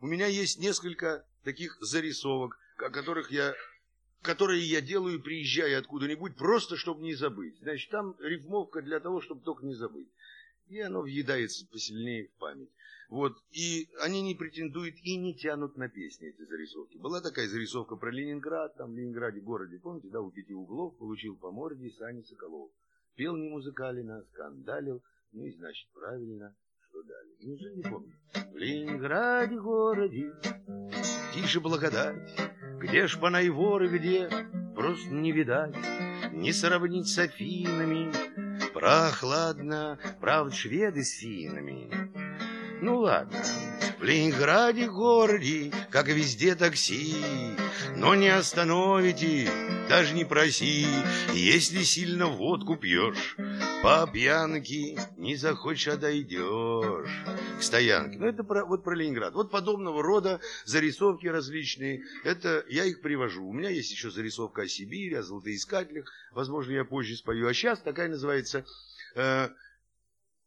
У меня есть несколько таких зарисовок, которые я делаю, приезжая откуда-нибудь, просто чтобы не забыть. Значит, там рифмовка для того, чтобы только не забыть. И оно въедается посильнее в память. Вот. И они не претендуют и не тянут на песни, эти зарисовки. Была такая зарисовка про Ленинград, там в Ленинграде городе, помните, да, у 5 углов получил по морде Саня Соколов. Пел не музыкалина, скандалил, ну и значит правильно, что дали. Неужели не помню? В Ленинграде городе, тише благодать, где шпана и воры, где просто не видать, не сравнить с Афинами, прохладно, правда, шведы с финами. Ну ладно, в Ленинграде городе, как и везде, такси, но не остановите, даже не проси, если сильно водку пьешь, по пьянке не захочешь, а дойдешь к стоянке. Ну это вот про Ленинград. Вот подобного рода зарисовки различные, это я их привожу. У меня есть еще зарисовка о Сибири, о золотоискателях, возможно, я позже спою. А сейчас такая называется